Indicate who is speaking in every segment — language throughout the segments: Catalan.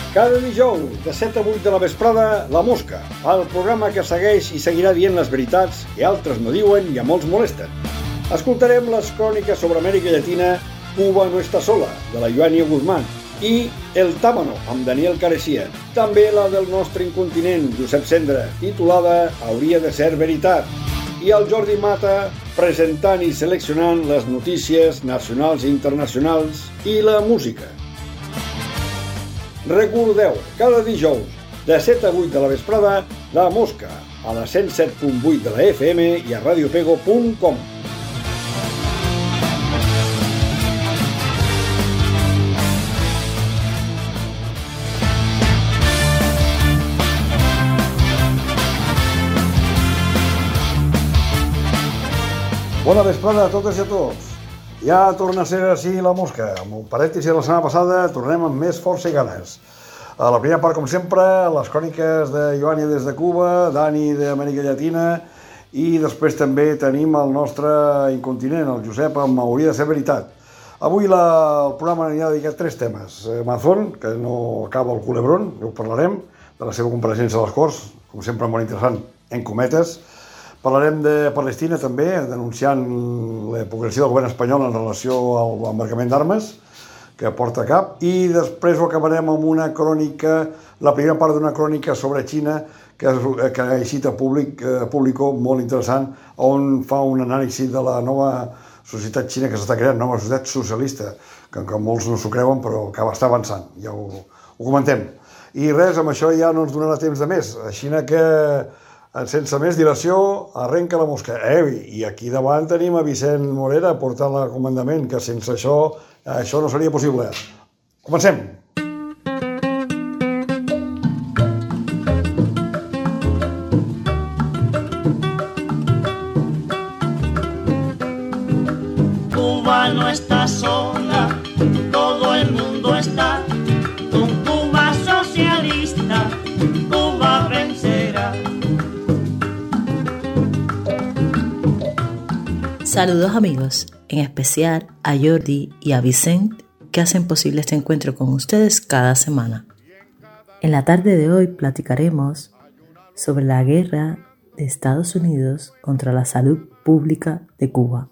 Speaker 1: Cada dijous, de 7 a 8 de la vesprada, La Mosca, el programa que segueix i seguirà dient les veritats que altres no diuen i a molts molesten. Escoltarem les cròniques sobre Amèrica Llatina, Cuba no està sola, de la Joania Guzmán, i El Tábano, amb Daniel Carecia. També la del nostre incontinent, Josep Cendra, titulada Hauria de ser veritat. I el Jordi Mata, presentant i seleccionant les notícies nacionals i internacionals i la música. Recordeu, cada dijous, de 7 a 8 de la vesprada, La Mosca, a la 107.8 de la FM i a radiopego.com. Bona vesprada a totes i a tots. Ja torna a ser així La Mosca. Amb un parèntesi de la setmana passada tornem amb més força i ganes. A la primera part, com sempre, les cròniques de Joania des de Cuba, Dani d'Amèrica Llatina i després també tenim el nostre incontinent, el Josep, amb Hauria de ser veritat. Avui el programa anirà dedicat a 3 temes. Mazón, que no acaba el culebrón, ho parlarem, de la seva compareixença a les Corts, com sempre molt interessant, en cometes. Parlarem de Palestina també, denunciant la hipocresia del govern espanyol en relació a l'embarcament d'armes que porta a cap, i després ho acabarem amb una crònica, la primera part d'una crònica sobre Xina que ha eixit a Público, molt interessant, on fa un anàlisi de la nova societat xina que s'està creant, nova societat socialista, que molts no s'ho creuen però que està avançant, ja ho comentem. I res, amb això ja no ens donarà temps de més, així que sense més dilació, arrenca La Mosca. I aquí davant tenim a Vicent Morera portant el comandament, que sense això no seria possible. Comencem!
Speaker 2: Cuba no está sola, todo el mundo está con Cuba socialista, Cuba vencerá.
Speaker 3: Saludos amigos, en especial a Jordi y a Vicent que hacen posible este encuentro con ustedes cada semana. En la tarde de hoy platicaremos sobre la guerra de Estados Unidos contra la salud pública de Cuba.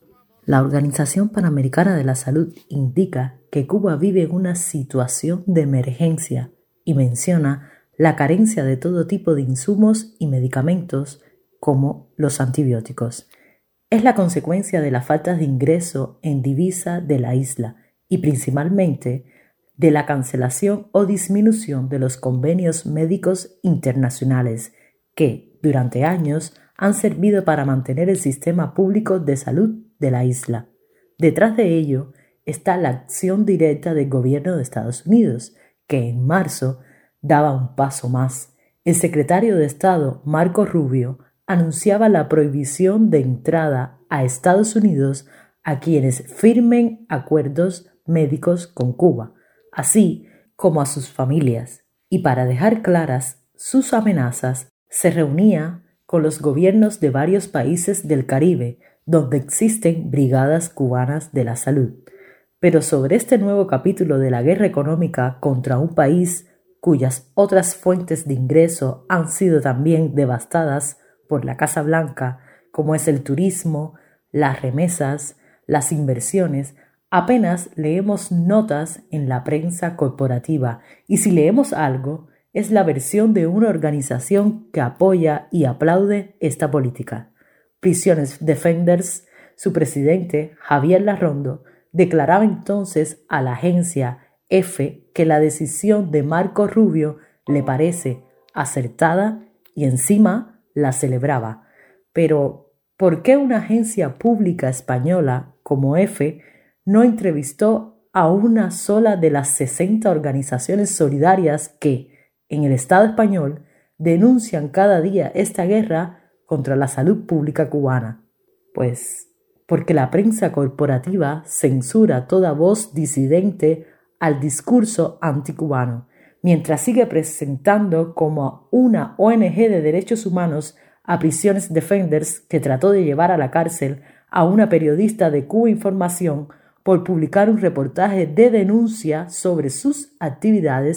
Speaker 3: La Organización Panamericana de la Salud indica que Cuba vive en una situación de emergencia y menciona la carencia de todo tipo de insumos y medicamentos como los antibióticos. Es la consecuencia de la falta de ingreso en divisa de la isla y principalmente de la cancelación o disminución de los convenios médicos internacionales que, durante años, han servido para mantener el sistema público de salud de la isla. Detrás de ello está la acción directa del gobierno de Estados Unidos, que en marzo daba un paso más. El secretario de Estado, Marco Rubio, anunciaba la prohibición de entrada a Estados Unidos a quienes firmen acuerdos médicos con Cuba, así como a sus familias, y para dejar claras sus amenazas, se reunía con los gobiernos de varios países del Caribe, donde existen brigadas cubanas de la salud. Pero sobre este nuevo capítulo de la guerra económica contra un país cuyas otras fuentes de ingreso han sido también devastadas por la Casa Blanca, como es el turismo, las remesas, las inversiones, apenas leemos notas en la prensa corporativa, y si leemos algo, es la versión de una organización que apoya y aplaude esta política. Prisiones Defenders, su presidente, Javier Larrondo, declaraba entonces a la agencia EFE que la decisión de Marco Rubio le parece acertada y encima la celebraba. Pero, ¿por qué una agencia pública española como EFE no entrevistó a una sola de las 60 organizaciones solidarias que, en el Estado español, denuncian cada día esta guerra contra la salud pública cubana? Pues, porque la prensa corporativa censura toda voz disidente al discurso anticubano, mientras sigue presentando como una ONG de derechos humanos a Prisiones Defenders, que trató de llevar a la cárcel a una periodista de Cuba Información por publicar un reportaje de denuncia sobre sus actividades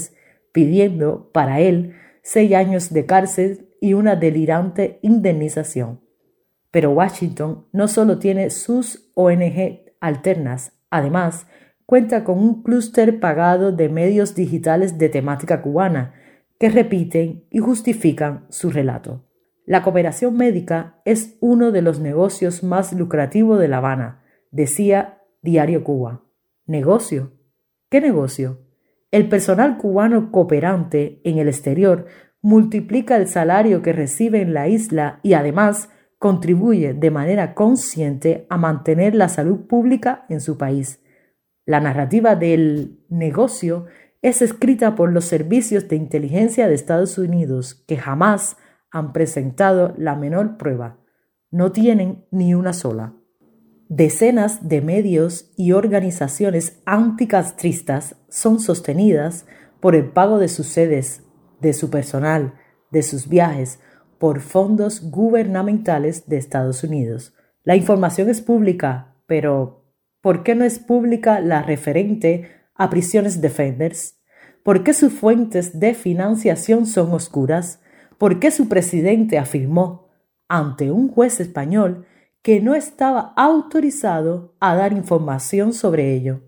Speaker 3: pidiendo para él 6 años de cárcel y una delirante indemnización. Pero Washington no solo tiene sus ONG alternas, además cuenta con un clúster pagado de medios digitales de temática cubana que repiten y justifican su relato. La cooperación médica es uno de los negocios más lucrativos de La Habana, decía Diario Cuba. ¿Negocio? ¿Qué negocio? El personal cubano cooperante en el exterior multiplica el salario que recibe en la isla y además contribuye de manera consciente a mantener la salud pública en su país. La narrativa del negocio es escrita por los servicios de inteligencia de Estados Unidos, que jamás han presentado la menor prueba. No tienen ni una sola. Decenas de medios y organizaciones anticastristas son sostenidas por el pago de sus sedes, de su personal, de sus viajes, por fondos gubernamentales de Estados Unidos. La información es pública, pero ¿por qué no es pública la referente a Prisiones Defenders? ¿Por qué sus fuentes de financiación son oscuras? ¿Por qué su presidente afirmó ante un juez español que no estaba autorizado a dar información sobre ello?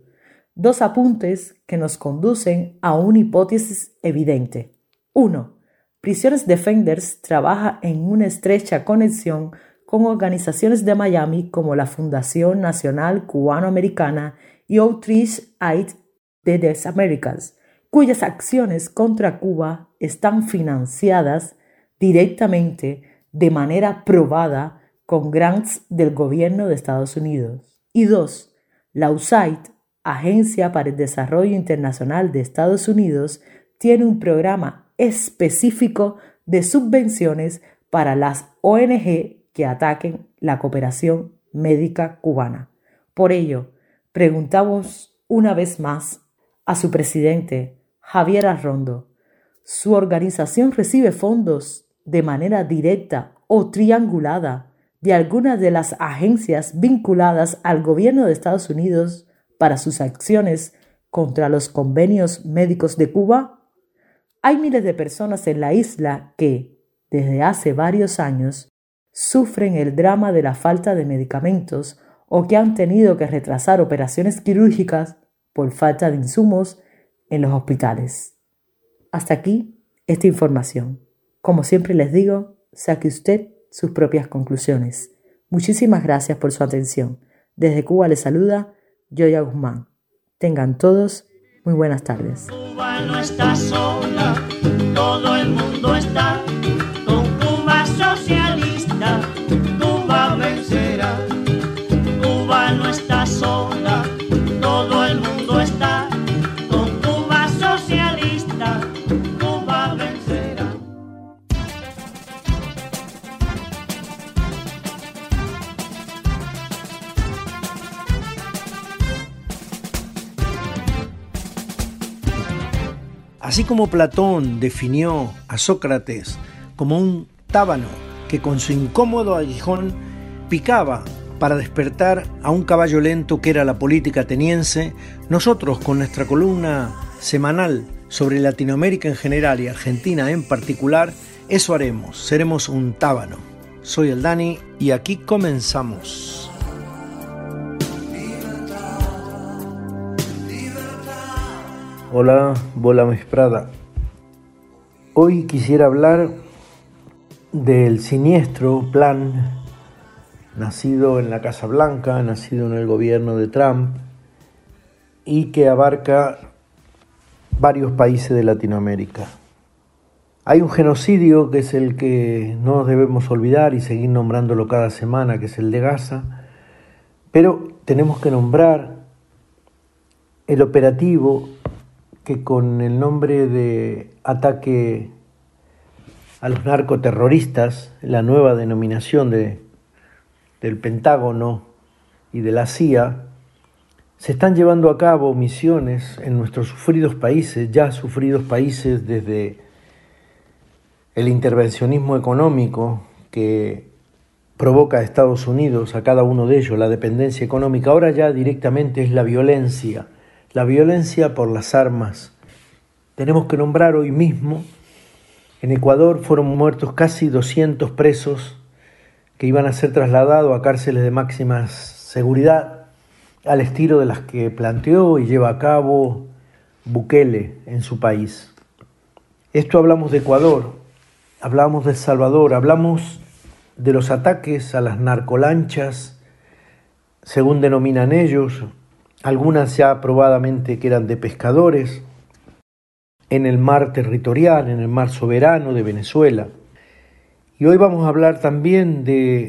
Speaker 3: 2 apuntes que nos conducen a una hipótesis evidente. 1. Prisiones Defenders trabaja en una estrecha conexión con organizaciones de Miami como la Fundación Nacional Cubano-Americana y Outreach Aid de las Américas, cuyas acciones contra Cuba están financiadas directamente de manera probada con grants del gobierno de Estados Unidos. Y 2. La USAID, Agencia para el Desarrollo Internacional de Estados Unidos, tiene un programa específico de subvenciones para las ONG que ataquen la cooperación médica cubana. Por ello, preguntamos una vez más a su presidente, Javier Arrondo, ¿su organización recibe fondos de manera directa o triangulada de algunas de las agencias vinculadas al gobierno de Estados Unidos para sus acciones contra los convenios médicos de Cuba? Hay miles de personas en la isla que, desde hace varios años, sufren el drama de la falta de medicamentos o que han tenido que retrasar operaciones quirúrgicas por falta de insumos en los hospitales. Hasta aquí esta información. Como siempre les digo, saque usted sus propias conclusiones. Muchísimas gracias por su atención. Desde Cuba les saluda Yoya Guzmán. Tengan todos muy buenas tardes.
Speaker 2: Cuba no está sola, todo el mundo está con Cuba socialista. Cuba vencerá. Cuba no está sola, todo el mundo está con Cuba socialista. Cuba vencerá.
Speaker 4: Así como Platón definió a Sócrates como un tábano que con su incómodo aguijón picaba para despertar a un caballo lento que era la política ateniense, nosotros con nuestra columna semanal sobre Latinoamérica en general y Argentina en particular, eso haremos, seremos un tábano. Soy el Dani y aquí comenzamos. Hola, bola mis Prada. Hoy quisiera hablar del siniestro plan nacido en la Casa Blanca, nacido en el gobierno de Trump y que abarca varios países de Latinoamérica. Hay un genocidio que es el que no debemos olvidar y seguir nombrándolo cada semana, que es el de Gaza, pero tenemos que nombrar el operativo que con el nombre de ataque a los narcoterroristas, la nueva denominación del Pentágono y de la CIA, se están llevando a cabo misiones en nuestros sufridos países, ya sufridos países desde el intervencionismo económico que provoca a Estados Unidos, a cada uno de ellos, la dependencia económica. Ahora ya directamente es la violencia por las armas Tenemos que nombrar hoy mismo, en Ecuador fueron muertos casi 200 presos que iban a ser trasladados a cárceles de máxima seguridad, al estilo de las que planteó y lleva a cabo Bukele en su país. Esto hablamos de Ecuador, hablamos de El Salvador, hablamos de los ataques a las narcolanchas, según denominan ellos, algunas ya probadamente que eran de pescadores, en el mar territorial, en el mar soberano de Venezuela. Y hoy vamos a hablar también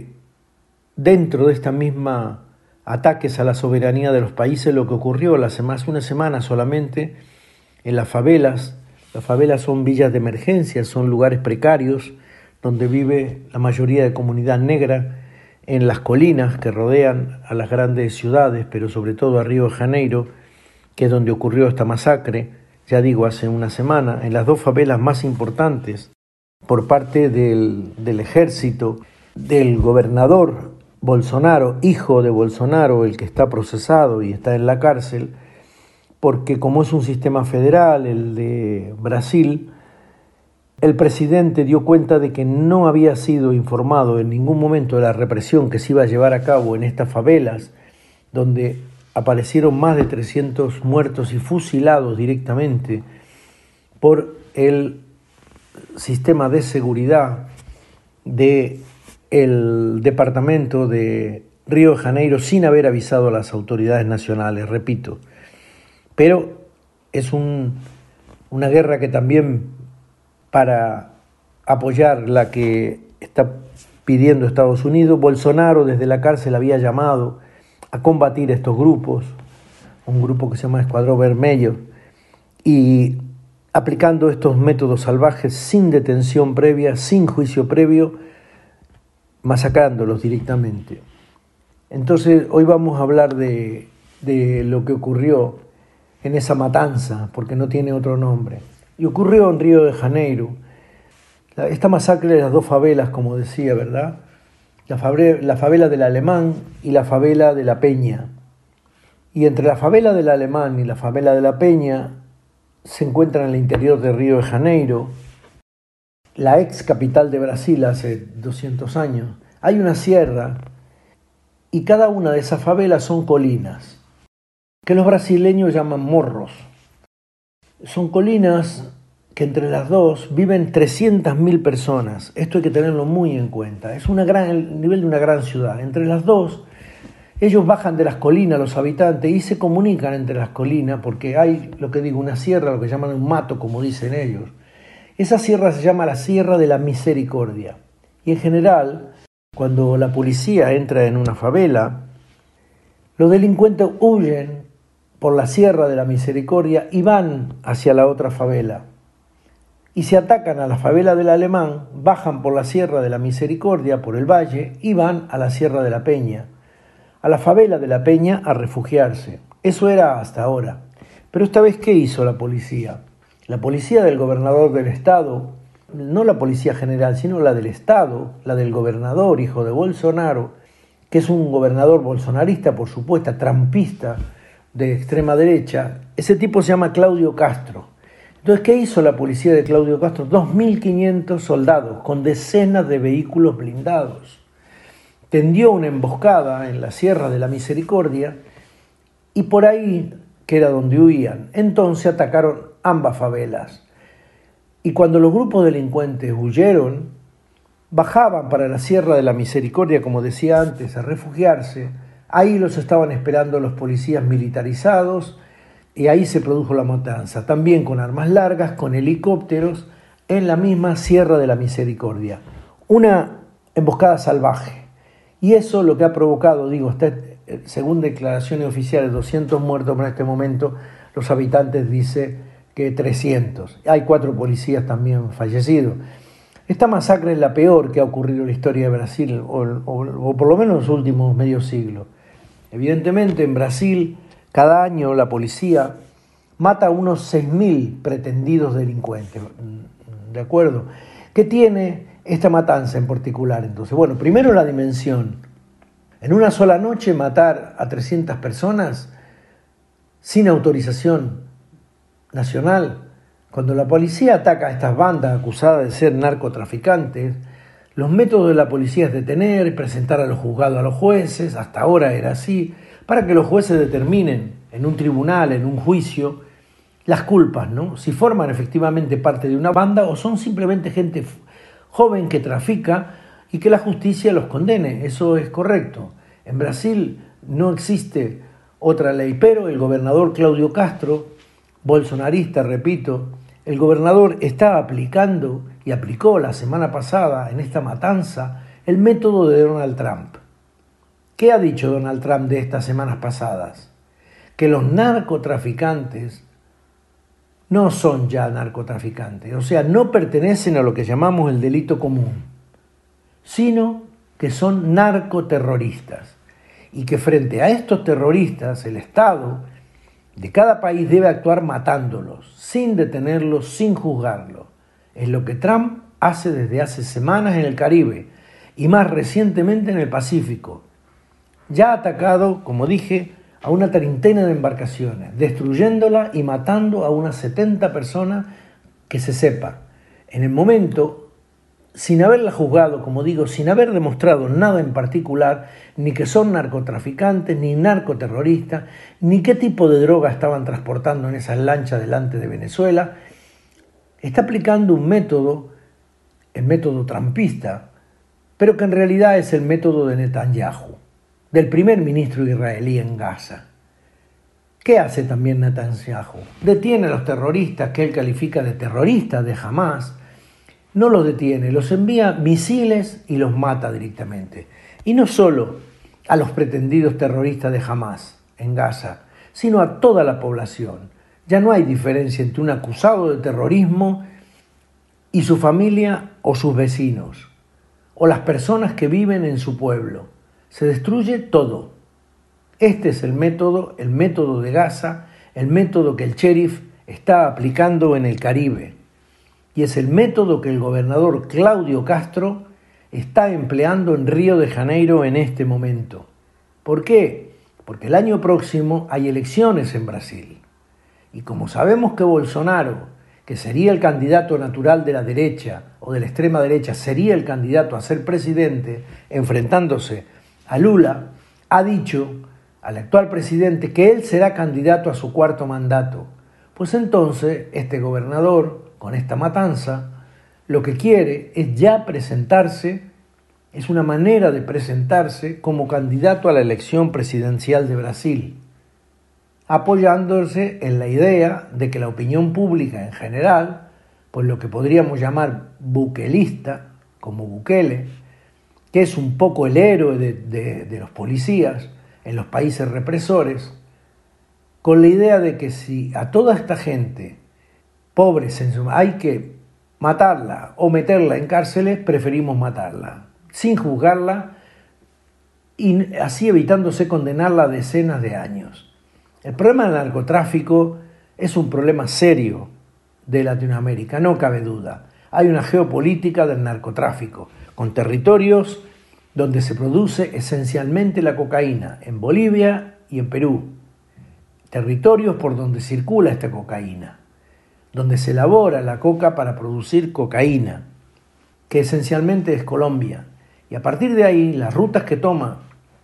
Speaker 4: dentro de esta misma ataques a la soberanía de los países, lo que ocurrió hace más de una semana solamente en las favelas. Las favelas son villas de emergencia, son lugares precarios donde vive la mayoría de comunidad negra en las colinas que rodean a las grandes ciudades, pero sobre todo a Río de Janeiro, que es donde ocurrió esta masacre, ya digo, hace una semana, en las dos favelas más importantes por parte del ejército, del gobernador Bolsonaro, hijo de Bolsonaro, el que está procesado y está en la cárcel, porque como es un sistema federal, el de Brasil, el presidente dio cuenta de que no había sido informado en ningún momento de la represión que se iba a llevar a cabo en estas favelas, donde aparecieron más de 300 muertos y fusilados directamente por el sistema de seguridad del departamento de Río de Janeiro sin haber avisado a las autoridades nacionales, repito. Pero es una guerra que también, para apoyar la que está pidiendo Estados Unidos, Bolsonaro desde la cárcel había llamado a combatir estos grupos, un grupo que se llama Escuadrón Vermelho, y aplicando estos métodos salvajes sin detención previa, sin juicio previo, masacrándolos directamente. Entonces hoy vamos a hablar de lo que ocurrió en esa matanza, porque no tiene otro nombre. Y ocurrió en Río de Janeiro. Esta masacre de las dos favelas, como decía, ¿verdad? La favela del Alemán y la favela de la Peña. Y entre la favela del Alemán y la favela de la Peña se encuentra en el interior de Río de Janeiro, la ex capital de Brasil hace 200 años. Hay una sierra y cada una de esas favelas son colinas, que los brasileños llaman morros. Son colinas que entre las dos viven 300.000 personas. Esto hay que tenerlo muy en cuenta. Es el nivel de una gran ciudad. Entre las dos, ellos bajan de las colinas, los habitantes, y se comunican entre las colinas porque hay, una sierra, lo que llaman un mato, como dicen ellos. Esa sierra se llama la Sierra de la Misericordia. Y en general, cuando la policía entra en una favela, los delincuentes huyen por la Sierra de la Misericordia y van hacia la otra favela. Y se atacan a la favela del Alemán, bajan por la Sierra de la Misericordia, por el valle, y van a la Sierra de la Peña, a la favela de la Peña a refugiarse. Eso era hasta ahora. Pero esta vez, ¿qué hizo la policía? La policía del gobernador del estado, no la policía general, sino la del estado, la del gobernador, hijo de Bolsonaro, que es un gobernador bolsonarista, por supuesto, trampista, de extrema derecha. Ese tipo se llama Claudio Castro. Entonces, ¿qué hizo la policía de Claudio Castro? 2.500 soldados con decenas de vehículos blindados. Tendió una emboscada en la Sierra de la Misericordia y por ahí, que era donde huían, entonces atacaron ambas favelas. Y cuando los grupos delincuentes huyeron, bajaban para la Sierra de la Misericordia, como decía antes, a refugiarse. Ahí los estaban esperando los policías militarizados y ahí se produjo la matanza, también con armas largas, con helicópteros, en la misma Sierra de la Misericordia. Una emboscada salvaje. Y eso lo que ha provocado, según declaraciones oficiales, 200 muertos en este momento, los habitantes dicen que 300. Hay 4 policías también fallecidos. Esta masacre es la peor que ha ocurrido en la historia de Brasil, o por lo menos en los últimos medio siglo. Evidentemente, en Brasil, cada año la policía mata a unos 6.000 pretendidos delincuentes. ¿De acuerdo? ¿Qué tiene esta matanza en particular? Entonces, bueno, primero la dimensión. En una sola noche matar a 300 personas sin autorización nacional, Cuando la policía ataca a estas bandas acusadas de ser narcotraficantes, los métodos de la policía es detener y presentar a los juzgados a los jueces, hasta ahora era así, para que los jueces determinen en un tribunal, en un juicio, las culpas, ¿no? Si forman efectivamente parte de una banda o son simplemente gente joven que trafica y que la justicia los condene. Eso es correcto. En Brasil no existe otra ley, pero el gobernador Claudio Castro, bolsonarista, repito, el gobernador está aplicando y aplicó la semana pasada en esta matanza el método de Donald Trump. ¿Qué ha dicho Donald Trump de estas semanas pasadas? Que los narcotraficantes no son ya narcotraficantes, o sea, no pertenecen a lo que llamamos el delito común, sino que son narcoterroristas y que frente a estos terroristas el Estado de cada país debe actuar matándolos, sin detenerlos, sin juzgarlos. Es lo que Trump hace desde hace semanas en el Caribe y más recientemente en el Pacífico. Ya ha atacado, como dije, a una treintena de embarcaciones, destruyéndola y matando a unas 70 personas que se sepa. En el momento, sin haberla juzgado, como digo, sin haber demostrado nada en particular, ni que son narcotraficantes, ni narcoterroristas, ni qué tipo de droga estaban transportando en esas lanchas delante de Venezuela, está aplicando un método, el método trumpista, pero que en realidad es el método de Netanyahu, del primer ministro israelí en Gaza. ¿Qué hace también Netanyahu? Detiene a los terroristas que él califica de terroristas de Hamás. No los detiene, los envía misiles y los mata directamente. Y no solo a los pretendidos terroristas de Hamás en Gaza, sino a toda la población. Ya no hay diferencia entre un acusado de terrorismo y su familia o sus vecinos, o las personas que viven en su pueblo. Se destruye todo. Este es el método de Gaza, el método que el sheriff está aplicando en el Caribe. Y es el método que el gobernador Claudio Castro está empleando en Río de Janeiro en este momento. ¿Por qué? Porque el año próximo hay elecciones en Brasil. Y como sabemos que Bolsonaro, que sería el candidato natural de la derecha o de la extrema derecha, sería el candidato a ser presidente, enfrentándose a Lula, ha dicho al actual presidente que él será candidato a su cuarto mandato. Pues entonces este gobernador, con esta matanza, lo que quiere es ya presentarse, es una manera de presentarse como candidato a la elección presidencial de Brasil, apoyándose en la idea de que la opinión pública en general, pues lo que podríamos llamar bukelista, como Bukele, que es un poco el héroe de los policías en los países represores, con la idea de que si a toda esta gente pobre hay que matarla o meterla en cárceles, preferimos matarla, sin juzgarla y así evitándose condenarla a decenas de años. El problema del narcotráfico es un problema serio de Latinoamérica, no cabe duda. Hay una geopolítica del narcotráfico, con territorios donde se produce esencialmente la cocaína, en Bolivia y en Perú. Territorios por donde circula esta cocaína, donde se elabora la coca para producir cocaína, que esencialmente es Colombia. Y a partir de ahí, las rutas que toma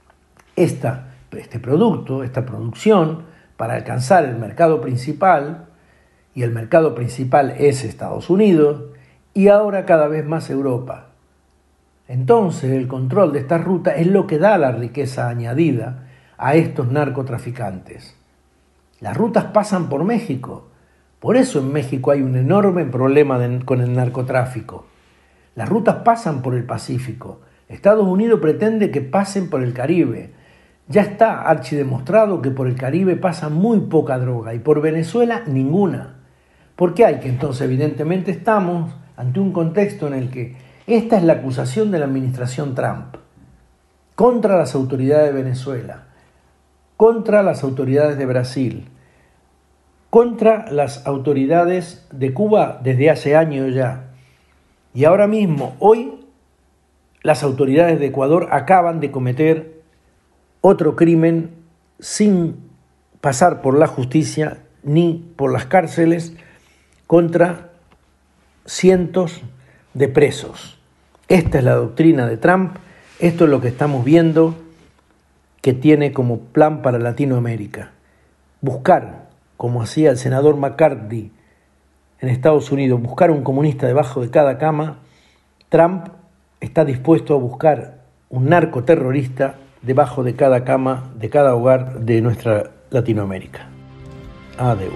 Speaker 4: este producto, esta producción, para alcanzar el mercado principal, y el mercado principal es Estados Unidos, y ahora cada vez más Europa. Entonces el control de esta ruta es lo que da la riqueza añadida a estos narcotraficantes. Las rutas pasan por México, por eso en México hay un enorme problema con el narcotráfico. Las rutas pasan por el Pacífico. Estados Unidos pretende que pasen por el Caribe. Ya está archidemostrado que por el Caribe pasa muy poca droga y por Venezuela ninguna. ¿Por qué hay que entonces? Evidentemente estamos ante un contexto en el que esta es la acusación de la administración Trump contra las autoridades de Venezuela, contra las autoridades de Brasil, contra las autoridades de Cuba desde hace años ya. Y ahora mismo, hoy, las autoridades de Ecuador acaban de cometer otro crimen sin pasar por la justicia ni por las cárceles contra cientos de presos. Esta es la doctrina de Trump, esto es lo que estamos viendo que tiene como plan para Latinoamérica. Buscar, como hacía el senador McCarthy en Estados Unidos, buscar un comunista debajo de cada cama. Trump está dispuesto a buscar un narcoterrorista debajo de cada cama, de cada hogar de nuestra Latinoamérica. Adeu.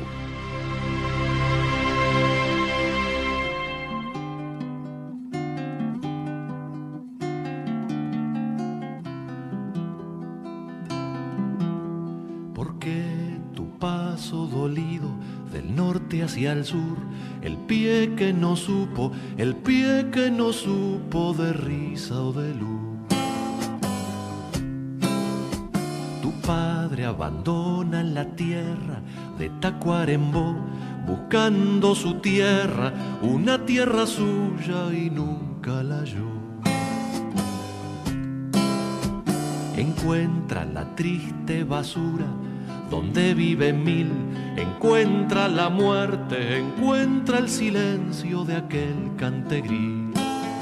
Speaker 5: Porque tu paso dolido del norte hacia el sur, el pie que no supo de risa o de luz. Tu padre abandona la tierra de Tacuarembó, buscando su tierra, una tierra suya y nunca la halló. Encuentra la triste basura donde viven mil, encuentra la muerte, encuentra el silencio de aquel cantegrí.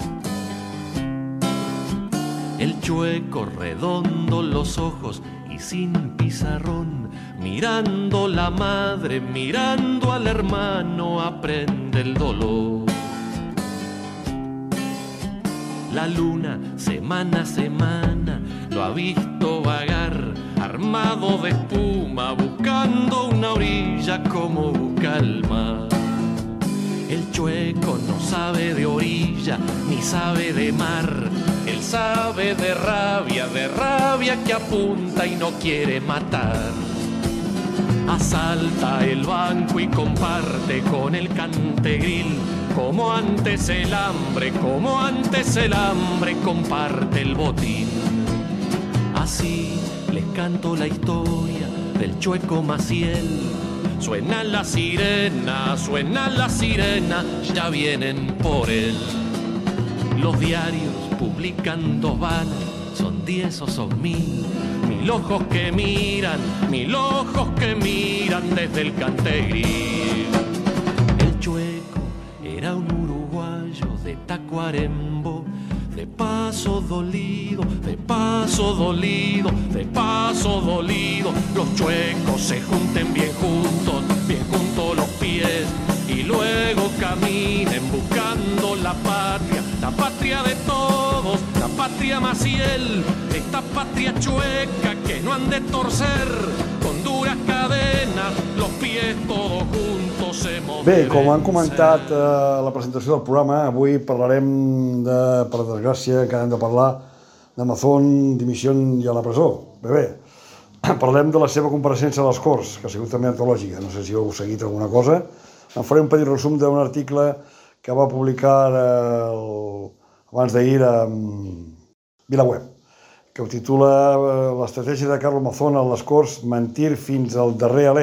Speaker 5: El chueco redondo los ojos y sin pizarrón, mirando la madre, mirando al hermano, aprende el dolor. La luna, semana a semana, lo ha visto vagar, armado de espuma, buscando una orilla como busca el mar. El chueco no sabe de orilla, ni sabe de mar. Él sabe de rabia que apunta y no quiere matar. Asalta el banco y comparte con el cantegril, como antes el hambre comparte el botín. Así les canto la historia del chueco Maciel. Suena la sirena, ya vienen por él. Los diarios publican 2 balas, son 10 o son 1000. 1000 ojos que miran desde el cantegril. El chueco era un uruguayo de Tacuarembó, de paso dolido. Los chuecos se junten bien juntos los pies, y luego caminen buscando la patria de todos, la patria Maciel, esta patria chueca que no han de torcer con duras cadenas, los pies todos juntos se moven.
Speaker 1: Bé, com han comentat a la presentació del programa, avui parlarem per desgràcia, que hem de parlar de Mazón, dimissió i a la presó. Bé, parlem de la seva compareixença a les Corts, que ha sigut també antològica. No sé si heu seguit alguna cosa. En faré un petit resum d'un article que va publicar abans d'ahir a VilaWeb, que ho titula l'estratègia de Carlos Mazón a les Corts, mentir fins al darrer alè.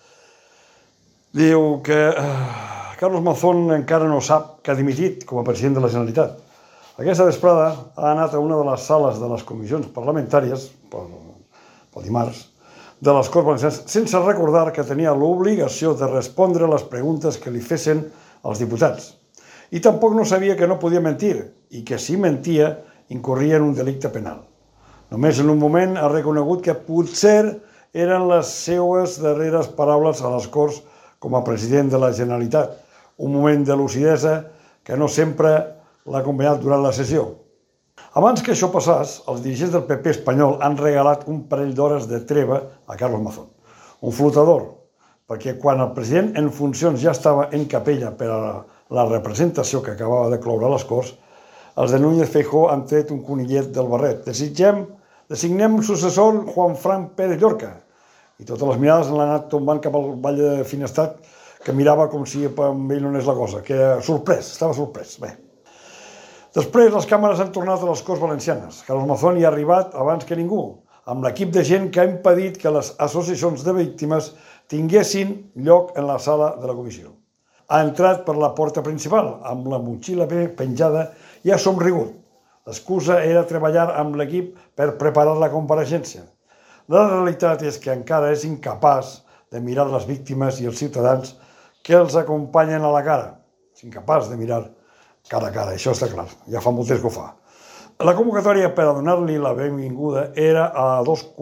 Speaker 1: Diu que Carlos Mazón encara no sap que ha dimitit com a president de la Generalitat. Aquesta vesprada ha anat a una de les sales de les comissions parlamentàries, pel dimarts, de les Corts Valencianes, sense recordar que tenia l'obligació de respondre les preguntes que li fessin els diputats. I tampoc no sabia que no podia mentir, i que si mentia incorria en un delicte penal. Només en un moment ha reconegut que potser eren les seues darreres paraules a les Corts com a president de la Generalitat, un moment de lucidesa que no sempre l'ha acompanyat durant la sessió. Abans que això passés, els dirigents del PP espanyol han regalat un parell d'hores de treva a Carlos Mazón, un flotador, perquè quan el president en funcions ja estava en capella per a la representació que acabava de cloure a les Corts, els de Núñez Feijóo han tret un conillet del barret. Designem successor Juanfran Pérez Llorca. I totes les mirades l'han anat tombant cap al Vall de Finestrat, que mirava com si amb ell no anés la cosa, que era sorprès, estava sorprès. Bé. Després, les càmeres han tornat a les Corts Valencianes. Carlos Mazón hi ha arribat abans que ningú, amb l'equip de gent que ha impedit que les associacions de víctimes tinguessin lloc en la sala de la comissió. Ha entrat per la porta principal, amb la motxilla penjada, i ha somrigut. L'excusa era treballar amb l'equip per preparar la compareixença. La realitat és que encara és incapaç de mirar les víctimes i els ciutadans que els acompanyen a la cara. És incapaç de mirar cara a cara, això està clar, ja fa molt temps que ho fa. La convocatòria per a donar-li la benvinguda era a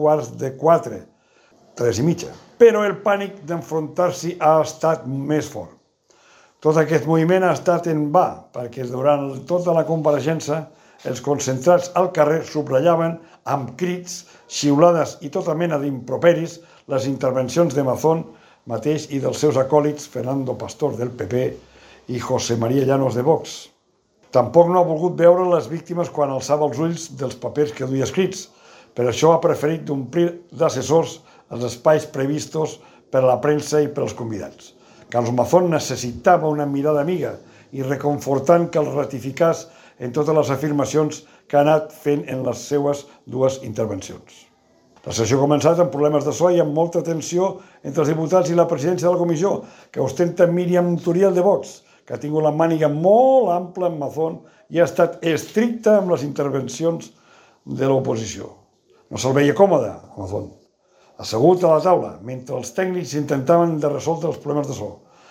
Speaker 1: 3:45, 3:30, però el pànic d'enfrontar-s'hi ha estat més fort. Tot aquest moviment ha estat en va, perquè durant tota la compareixença els concentrats al carrer subratllaven amb crits, xiulades i tota mena d'improperis les intervencions de Mazón mateix i dels seus acòlits Fernando Pastor del PP i José María Llanos de Vox. Tampoc no ha volgut veure les víctimes quan alçava els ulls dels papers que duia escrits. Per això ha preferit d'omplir d'assessors els espais previstos per a la premsa i per als convidats. Carlos Mazón necessitava una mirada amiga i reconfortant que el ratificàs en totes les afirmacions que ha anat fent en les seues dues intervencions. La sessió ha començat amb problemes de so i amb molta tensió entre els diputats i la presidència de la comissió, que ostenta Míriam Turiel de Vox, que ha tingut la màniga molt ampla en Mazón i ha estat estricta amb les intervencions de l'oposició. No se'l veia còmode, a Mazón, assegut a la taula, mentre els tècnics intentaven de resoldre els problemes de so.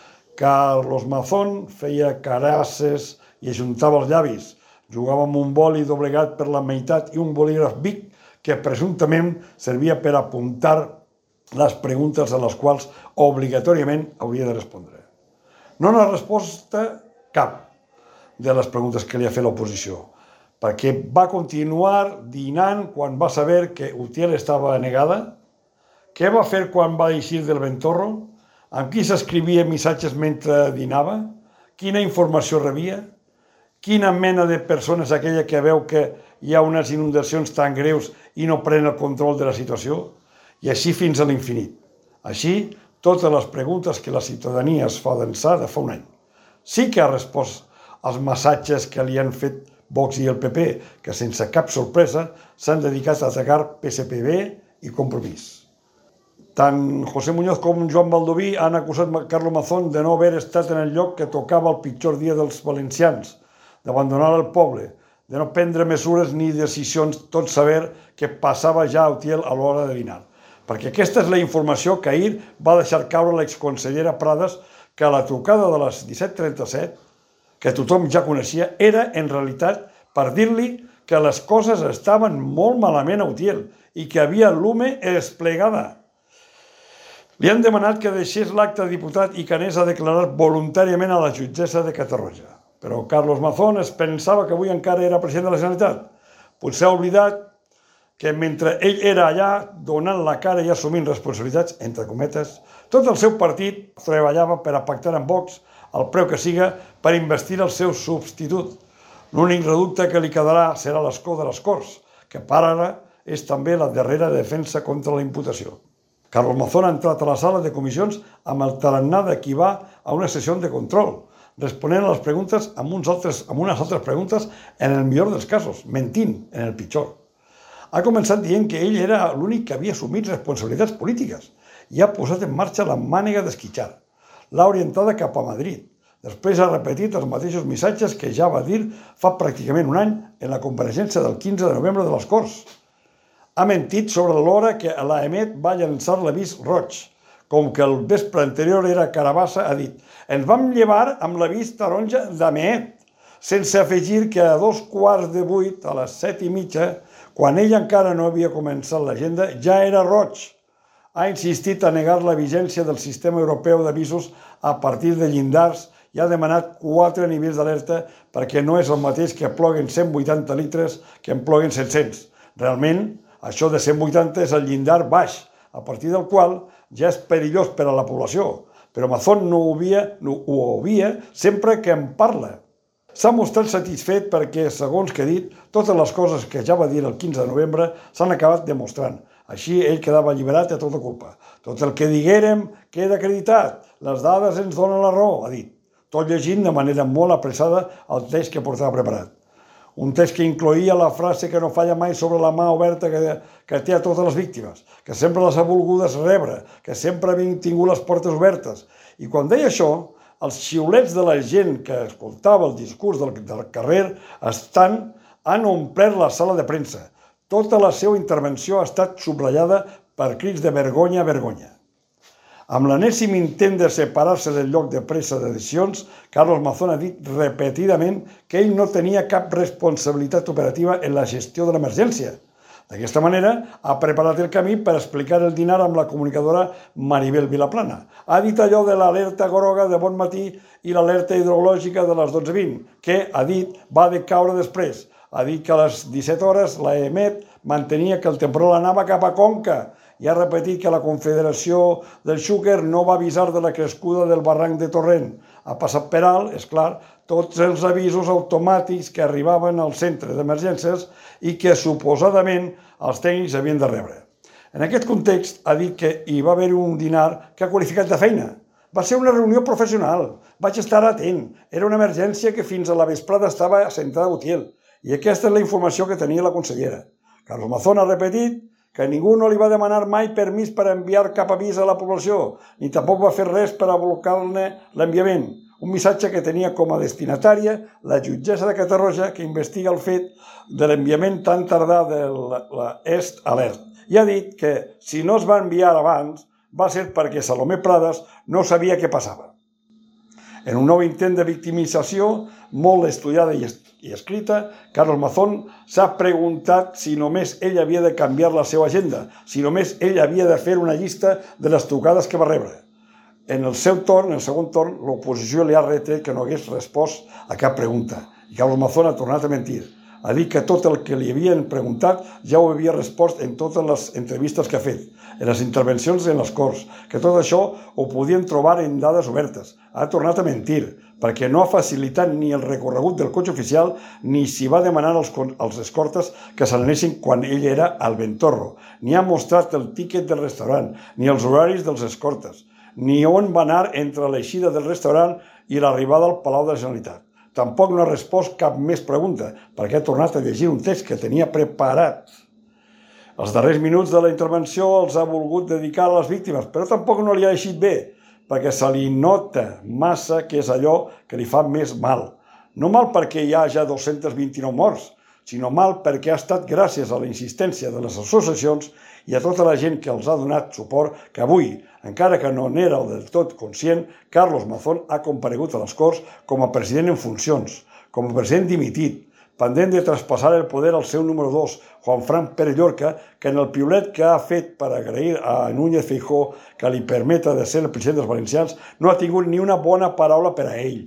Speaker 1: Carlos Mazón feia carasses i ajuntava els llavis, jugava amb un boli doblegat per la meitat i un bolígraf Bic que presumptament servia per apuntar les preguntes a les quals obligatòriament hauria de respondre. No n'ha respost cap de les preguntes que li ha fet l'oposició, perquè va continuar dinant quan va saber que Utiel estava negada. Què va fer quan va eixir del Ventorro? Amb qui s'escrivia missatges mentre dinava? Quina informació rebia? Quina mena de persona és aquella que veu que hi ha unes inundacions tan greus i no pren el control de la situació? I així fins a l'infinit. Així, totes les preguntes que la ciutadania es fa d'ençà de fa un any. Sí que ha respost als massatges que li han fet Vox i el PP, que sense cap sorpresa s'han dedicat a atacar PSPB i Compromís. Tant José Muñoz com Joan Baldoví han acusat Carlos Mazón de no haver estat en el lloc que tocava el pitjor dia dels valencians, d'abandonar el poble, de no prendre mesures ni decisions, tot saber què passava ja a Utiel a l'hora de dinar. Perquè aquesta és la informació que ahir va deixar caure l'exconsellera Prades, que a la trucada de les 17:37, que tothom ja coneixia, era en realitat per dir-li que les coses estaven molt malament a Utiel i que havia l'UME desplegada. Li han demanat que deixés l'acte de diputat i que anés a declarar voluntàriament a la jutgessa de Catarroja. Però Carlos Mazón es pensava que avui encara era president de la Generalitat. Potser ha oblidat que mentre ell era allà donant la cara i assumint responsabilitats, entre cometes, tot el seu partit treballava per a pactar amb Vox al preu que siga per investir el seu substitut. L'únic reducte que li quedarà serà l'escó de les Corts, que per ara és també la darrera defensa contra la imputació. Carlos Mazón ha entrat a la sala de comissions amb el tarannà de qui va a una sessió de control, responent a les preguntes amb unes altres preguntes en el millor dels casos, mentint en el pitjor. Ha començat dient que ell era l'únic que havia assumit responsabilitats polítiques i ha posat en marxa la mànega d'esquitxar. L'ha orientada cap a Madrid. Després ha repetit els mateixos missatges que ja va dir fa pràcticament un any en la compareixença del 15 de novembre de les Corts. Ha mentit sobre l'hora que l'AEMET va llançar l'avís roig. Com que el vespre anterior era carabassa, ha dit: ens vam llevar amb l'avís taronja d'AEMET, sense afegir que a 7:15, a les 7:30, quan ell encara no havia començat l'agenda, ja era roig. Ha insistit a negar la vigència del sistema europeu d'avisos a partir de llindars i ha demanat 4 nivells d'alerta perquè no és el mateix que ploguen 180 litres que en ploguen 700. Realment, això de 180 és el llindar baix, a partir del qual ja és perillós per a la població, però Mazón no ho obvia sempre que en parla. S'ha mostrat satisfet perquè, segons que ha dit, totes les coses que ja va dir el 15 de novembre s'han acabat demostrant. Així ell quedava alliberat de tota culpa. Tot el que diguérem queda acreditat. Les dades ens donen la raó, ha dit, tot llegint de manera molt apressada el text que portava preparat. Un text que incloïa la frase que no falla mai sobre la mà oberta que té a totes les víctimes, que sempre les ha volgudes rebre, que sempre havien tingut les portes obertes. I quan deia això, els xiulets de la gent que escoltava el discurs del carrer han omplert la sala de premsa. Tota la seva intervenció ha estat subratllada per crits de vergonya, vergonya. Amb l'enèsim intent de separar-se del lloc de presa de decisions, Carlos Mazón ha dit repetidament que ell no tenia cap responsabilitat operativa en la gestió de l'emergència. D'aquesta manera, ha preparat el camí per explicar el dinar amb la comunicadora Maribel Vilaplana. Ha dit allò de l'alerta groga de bon matí i l'alerta hidrològica de les 12:20, que, ha dit, va decaure després. Ha dit que a les 17 hores l'EMET mantenia que el temporal anava cap a Conca i ha repetit que la Confederació del Xúquer no va avisar de la crescuda del barranc de Torrent. Ha passat per alt, és clar, tots els avisos automàtics que arribaven al centre d'emergències i que suposadament els tècnics havien de rebre. En aquest context ha dit que hi va haver un dinar que ha qualificat de feina. Va ser una reunió professional, vaig estar atent, era una emergència que fins a la vesprada estava assentada a Utiel i aquesta és la informació que tenia la consellera. Carlos Mazón ha repetit que ningú no li va demanar mai permís per enviar cap avís a la població, ni tampoc va fer res per a blocar-ne l'enviament. Un missatge que tenia com a destinatària la jutgessa de Catarroja que investiga el fet de l'enviament tan tardà de l'Est Alert. I ha dit que si no es va enviar abans va ser perquè Salomé Prades no sabia què passava. En un nou intent de victimització, molt estudiada i escrita, Carlos Mazón s'ha preguntat si només ell havia de canviar la seva agenda, si només ell havia de fer una llista de les trucades que va rebre. En el seu torn, en el segon torn, l'oposició li ha retret que no hagués respost a cap pregunta. I Carlos Mazón ha tornat a mentir. Ha dit que tot el que li havien preguntat ja ho havia respost en totes les entrevistes que ha fet, en les intervencions en les Corts, que tot això ho podien trobar en dades obertes. Ha tornat a mentir, perquè no ha facilitat ni el recorregut del cotxe oficial ni s'hi va demanar als escortes que se n'anessin quan ell era al Ventorro, ni ha mostrat el tíquet del restaurant, ni els horaris dels escortes, ni on va anar entre l'eixida del restaurant i l'arribada al Palau de la Generalitat. Tampoc no ha respost cap més pregunta, perquè ha tornat a llegir un text que tenia preparat. Els darrers minuts de la intervenció els ha volgut dedicar a les víctimes, però tampoc no li ha eixit bé, perquè se li nota massa que és allò que li fa més mal. No mal perquè hi ha ja 229 morts, sinó mal perquè ha estat gràcies a la insistència de les associacions i a tota la gent que els ha donat suport que avui, encara que no n'era del tot conscient, Carlos Mazón ha comparegut a les Corts com a president en funcions, com a president dimitit, pendent de traspassar el poder al seu número 2, Juan Fran Pérez Llorca, que en el piulet que ha fet per agrair a Núñez Feijóo que li permeta de ser el president dels valencians, no ha tingut ni una bona paraula per a ell.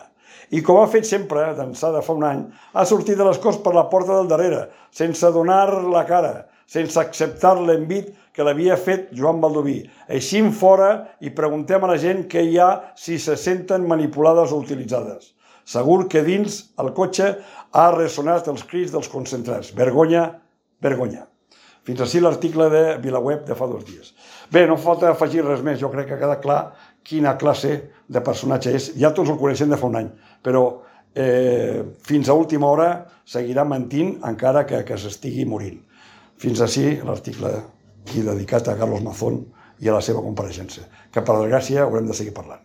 Speaker 1: I com ha fet sempre, d'ençà de fa un any, ha sortit de les Corts per la porta del darrere, sense donar la cara, sense acceptar l'envit que l'havia fet Joan Baldoví. Eixim fora i preguntem a la gent què hi ha si se senten manipulades o utilitzades. Segur que dins el cotxe ha ressonat els crits dels concentrats. Vergonya, vergonya. Fins així l'article de VilaWeb de fa 2 dies. Bé, no falta afegir res més. Jo crec que queda clar quina classe de personatge és. Ja tots el coneixem de fa un any, però fins a última hora seguirà mentint encara que s'estigui morint. Fins així l'article i dedicat a Carlos Mazón i a la seva compareixença, que per desgràcia haurem de seguir parlant.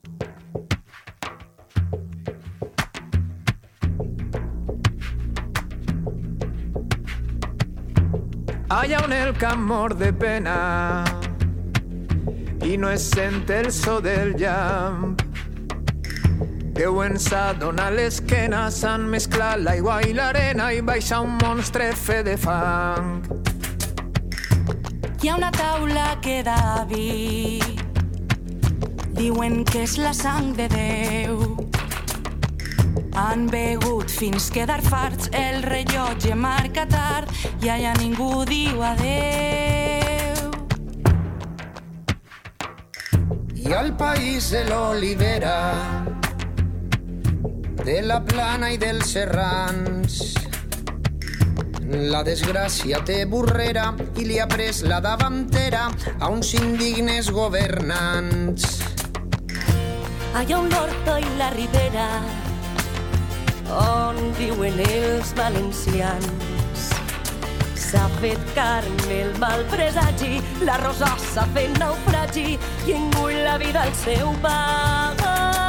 Speaker 6: Allá on el camp mor de pena i no es sent el so del llamp. Déu ens ha donat l'esquena, s'han mesclat l'aigua i l'arena i baixa un monstre fet de fang.
Speaker 7: Hi ha una taula que d'avi diuen que és la sang de Déu. Han begut fins quedar farts, el rellotge marca tard i allà ningú diu adeu.
Speaker 8: I al país de l'olivera, de la plana i dels serrans, la desgràcia té burrera i li ha pres la davantera a uns indignes governants.
Speaker 9: Allà un l'Horta i la Ribera, on viuen els valencians, s'ha fet carn el mal presagi, la rosa s'ha fet naufragi i engull la vida al seu pagà.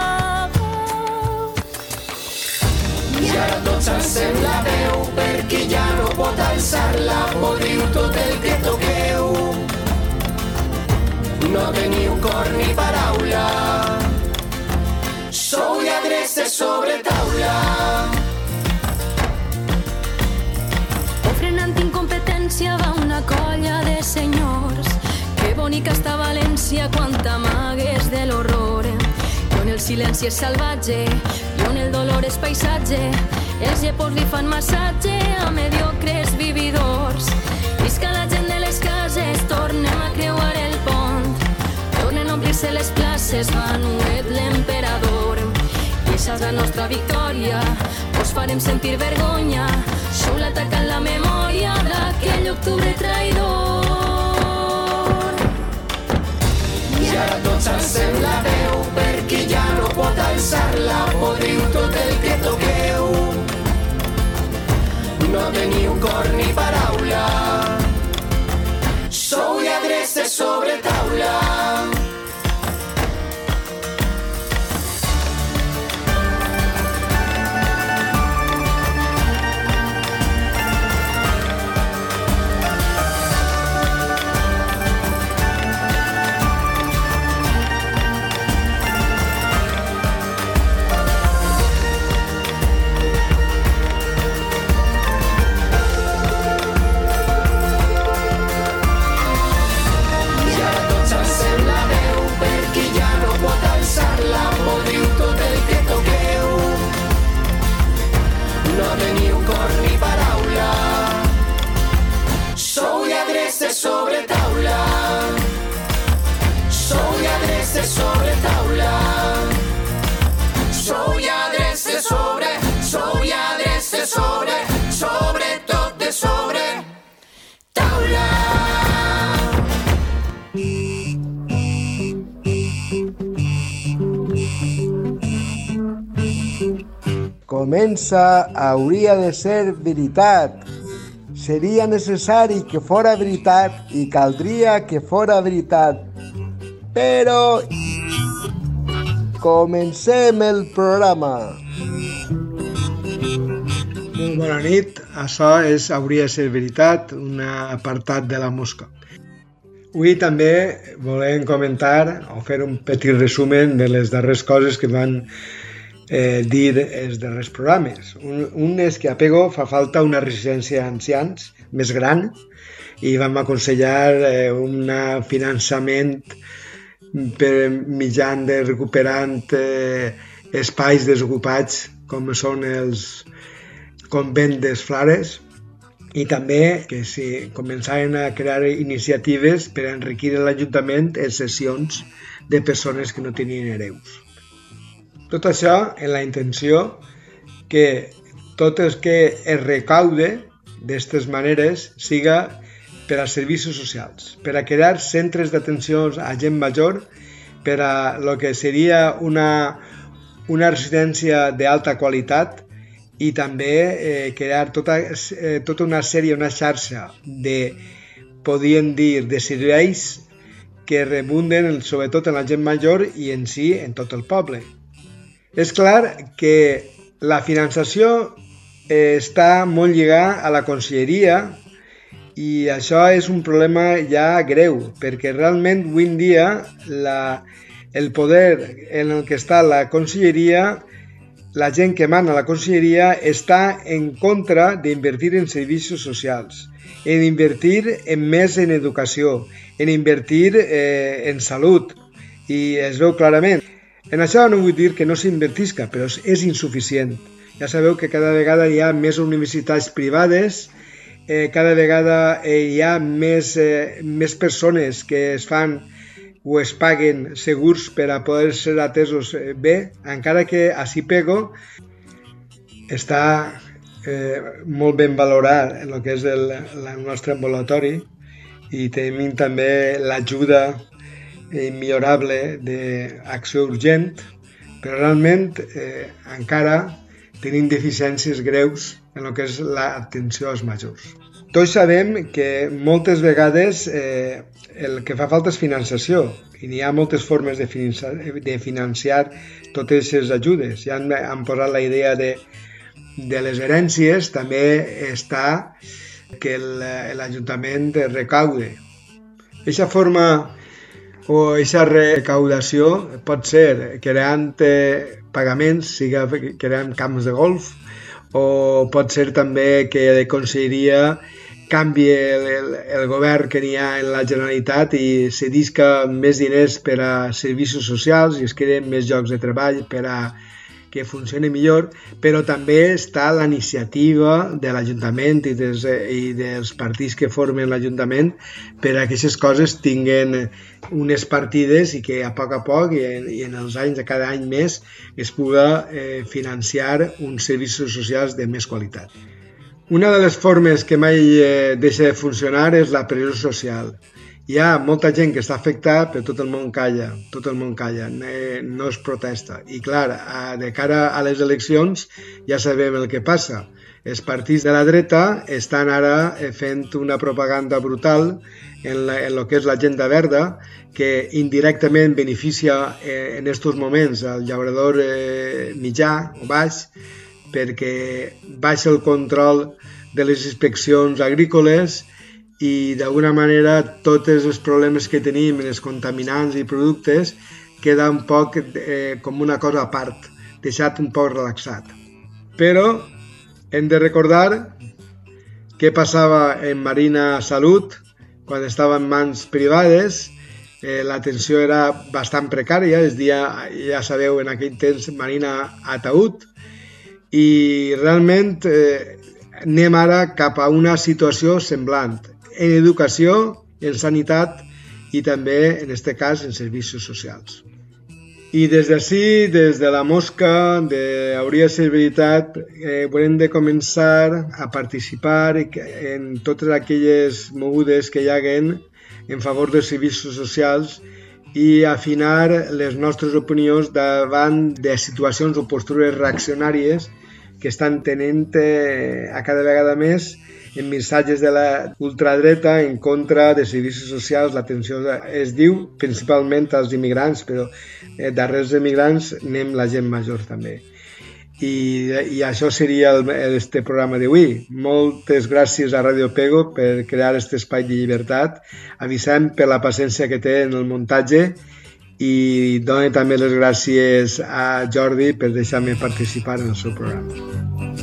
Speaker 8: I ara tot s'encén la veu perquè ja no pot alçar-la, podriu tot el que toqueu. No teniu cor cor ni paraula. Sou i adreces sobre taula.
Speaker 7: Ofrenant incompetència va una colla de senyors. Que bonica està València quan t'amagues de l'horror. I on el silenci és salvatge, i on el dolor és paisatge, els llepors li fan massatge a mediocres vividors. Visca la gent de les cases, tornem a creuar el pont, tornen a omplir-se les places, Manuet l'emperador. I eixa és la nostra victòria, us farem sentir vergonya, sou l'atacant la memòria d'aquell octubre traïdor.
Speaker 8: I ara tots alcem la veu, perquè ja no pot alçar-la, podriu tot el que toqueu. No teniu cor ni paraula. Sou i adreces sobre taula. Sobre taula. Sou i adreces sobre taula. Sou i adreces sobre, sou i adreces sobre, sobretot de sobre taula.
Speaker 10: Comença Hauria de ser veritat. Seria necessari que fora veritat i caldria que fora veritat. Però comencem el programa.
Speaker 11: Molt bona nit, això és Hauria de ser veritat, un apartat de la mosca. Avui també volem comentar o fer un petit resumen de les darreres coses que van dir els darrers programes. Un és que a Pego fa falta una residència d'ancians més gran i vam aconsellar un finançament per mitjan de recuperant espais desocupats com són els convents dels Frares i també que si començaven a crear iniciatives per enriquir l'Ajuntament en sessions de persones que no tenien hereus. Tot això en la intenció que tot el que es recaude d'aquestes maneres siga per als servicis socials, per a crear centres d'atenció a gent major, per a lo que seria una residència d'alta qualitat i també crear tota una sèrie, una xarxa de, podríem dir, de serveis que rebunden sobretot en la gent major i en si en tot el poble. És clar que la finançació està molt lligada a la conselleria i això és un problema ja greu, perquè realment avui en dia el poder en el que està la conselleria, la gent que mana la conselleria està en contra d'invertir en servicis socials, en invertir més en educació, en invertir en salut, i es veu clarament. En això no vull dir que no s'invertisca, però és insuficient. Ja sabeu que cada vegada hi ha més universitats privades, cada vegada hi ha més persones que es fan o es paguen segurs per a poder ser atesos bé, encara que a Pego està molt ben valorat en el que és el nostre ambulatori i tenim també l'ajuda immillorable d'acció urgent, però realment encara tenim deficiències greus en el que és l'atenció als majors. Tots sabem que moltes vegades el que fa falta és finançació i hi ha moltes formes de financiar totes aquestes ajudes. Ja han posat la idea de les herències, també està que l'Ajuntament recaude. Aquesta forma o aquesta recaudació pot ser creant pagaments, sigui creant camps de golf, o pot ser també que la conselleria canvi el govern que n'hi ha en la Generalitat i se disca més diners per a servicis socials i es creen més llocs de treball per a que funcioni millor, però també està la iniciativa de l'Ajuntament i dels partits que formen l'Ajuntament per a que aquestes coses tinguin unes partides i que a poc i en els anys, de cada any més, es puga financiar uns servicis socials de més qualitat. Una de les formes que mai deixa de funcionar és la pressió social. Hi ha molta gent que està afectada, però tot el món calla, no es protesta. I clar, de cara a les eleccions ja sabem el que passa. Els partits de la dreta estan ara fent una propaganda brutal en el que és l'agenda verda, que indirectament beneficia en aquests moments al llaurador mitjà o baix, perquè baixa el control de les inspeccions agrícoles i d'alguna manera tots els problemes que tenim en els contaminants i productes queda un poc com una cosa a part, deixat un poc relaxat. Però hem de recordar què passava en Marina Salut quan estava en mans privades. L'atenció era bastant precària, es dia, ja sabeu, en aquell temps Marina Ataúd, i realment anem ara cap a una situació semblant en educació, en sanitat i també, en aquest cas, en servicis socials. I des d'ací, des de la mosca, Hauria de ser veritat, haurem de començar a participar en totes aquelles mogudes que hi haguen en favor dels servicis socials i afinar les nostres opinions davant de situacions o postures reaccionàries que estan tenint a cada vegada més en missatges de la ultradreta en contra de servicis socials. L'atenció es diu principalment als immigrants, però darrere dels immigrants anem la gent major també. I això seria este programa d'avui. Moltes gràcies a Radio Pego per crear aquest espai de llibertat. Avisem per la paciència que té en el muntatge i dono també les gràcies a Jordi per deixar-me participar en el seu programa.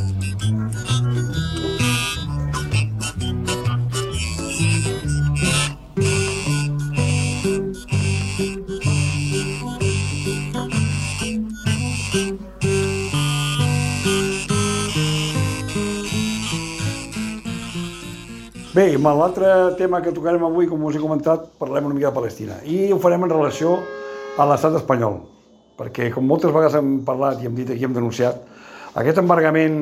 Speaker 1: Bé, amb l'altre tema que tocarem avui, com us he comentat, parlem una mica de Palestina. I ho farem en relació a l'estat espanyol, perquè com moltes vegades hem parlat i hem dit aquí, hem denunciat, aquest embargament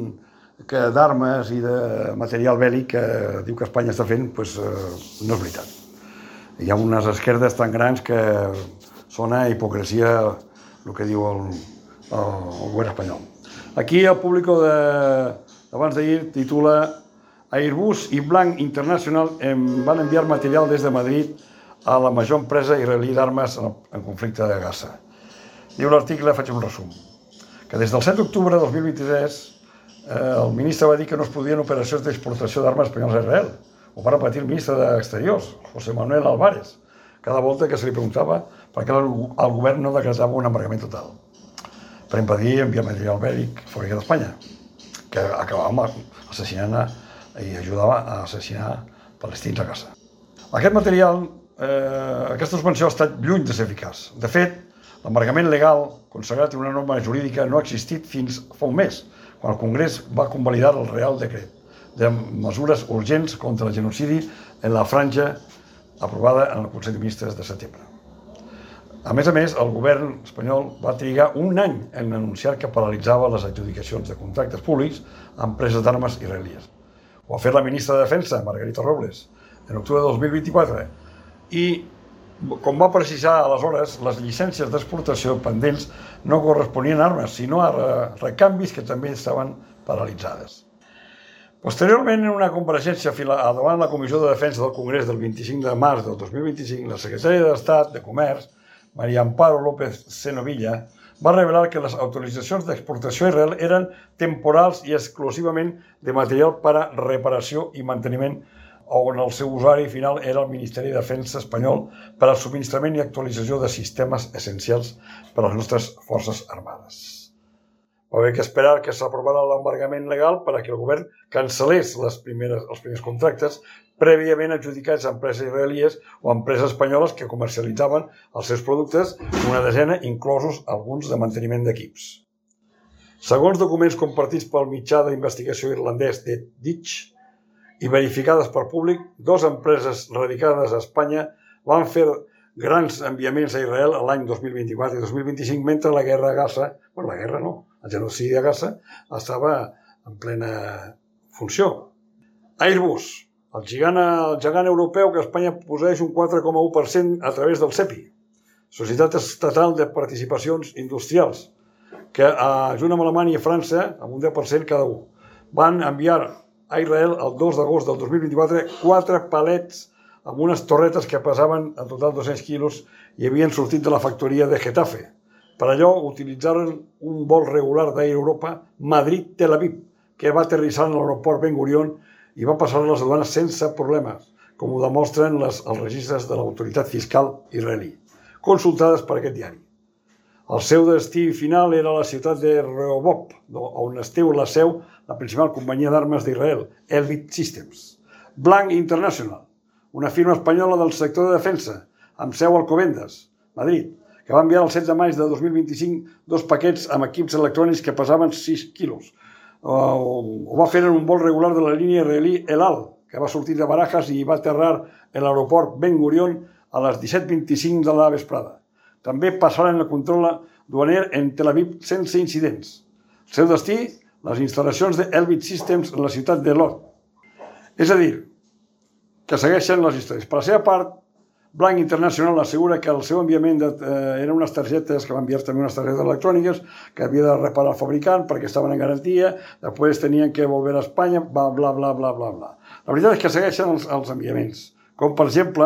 Speaker 1: d'armes i de material bèl·lic que diu que Espanya està fent, doncs no és veritat. Hi ha unes esquerdes tan grans que sona hipocresia el que diu el govern espanyol. Aquí el público d'abans d'ahir titula Airbus i Blanc International van enviar material des de Madrid a la major empresa israelí d'armes en conflicte de Gaza. Diu l'article, faig un resum, que des del 7 d'octubre de 2023 el ministre va dir que no es podien operacions d'exportació d'armes espanyoles a Israel. Ho va repetir el ministre d'Exteriors, José Manuel Álvarez, cada volta que se li preguntava per què el govern no decretava un embargament total per impedir enviar material bèl·lic fora d'Espanya, que acabava assassinant i ajudava a assassinar palestins a Gaza. Aquest material, aquesta suspensió ha estat lluny de ser eficaç. De fet, l'embargament legal consagrat en una norma jurídica no ha existit fins fa un mes, quan el Congrés va convalidar el Real Decret de mesures urgents contra el genocidi en la franja aprovada en el Consell de Ministres de setembre. A més, el govern espanyol va trigar un any en anunciar que paralitzava les adjudicacions de contractes públics a empreses d'armes israelies. Ho ha fet la ministra de Defensa, Margarita Robles, en octubre de 2024. I, com va precisar aleshores, les llicències d'exportació pendents no corresponien a armes, sinó a recanvis que també estaven paralitzades. Posteriorment, en una compareixença davant la Comissió de Defensa del Congrés del 25 de març del 2025, la secretària d'Estat de Comerç, María Amparo López Senovilla, va revelar que les autoritzacions d'exportació a Israel eren temporals i exclusivament de material per a reparació i manteniment on el seu usuari final era el Ministeri de Defensa espanyol per al subministrament i actualització de sistemes essencials per a les nostres forces armades. Va haver que esperar que s'aprovara l'embargament legal per a que el govern cancel·lés els primers contractes prèviament adjudicats a empreses israelies o a empreses espanyoles que comercialitzaven els seus productes, una desena, inclosos alguns de manteniment d'equips. Segons documents compartits pel mitjà d'investigació irlandès de Ditch i verificades per públic, 2 empreses radicades a Espanya van fer grans enviaments a Israel l'any 2024 i 2025, mentre la guerra a Gaza, el genocidi a Gaza, estava en plena funció. Airbus, el gegant europeu que Espanya posseeix un 4,1% a través del CEPI, Societat Estatal de Participacions Industrials, que junt amb Alemanya i França, amb un 10% cada un, van enviar a Israel el 2 d'agost del 2024 4 palets amb unes torretes que pesaven en total 200 quilos i havien sortit de la factoria de Getafe. Per allò utilitzaren un vol regular d'Air Europa Madrid-Tel Aviv, que va aterrissar en l'aeroport Ben Gurion i va passar les aduanes sense problemes, com ho demostren els registres de l'autoritat fiscal israelí, consultades per aquest diari. El seu destí final era la ciutat de Rehoboth, on es té la seu la principal companyia d'armes d'Israel, Elbit Systems. Blanc International, una firma espanyola del sector de defensa, amb seu a Alcobendas, Madrid, que va enviar el 7 de maig de 2025 2 paquets amb equips electrònics que pesaven 6 quilos. Ho va fer en un vol regular de la línia israelí El Al, que va sortir de Barajas i va aterrar en l'aeroport Ben Gurion a les 17:25 de la vesprada. També passaren el control duaner en Tel Aviv sense incidents. El seu destí, les instal·lacions de Elbit Systems en la ciutat de Lod. És a dir, que segueixen les històries. Per la seva part, Blanc International assegura que el seu enviament eren unes targetes, que va enviar també unes targetes electròniques que havia de reparar el fabricant perquè estaven en garantia, després tenien que volver a Espanya, bla, bla, bla, bla, bla, bla. La veritat és que segueixen els enviaments. Com, per exemple,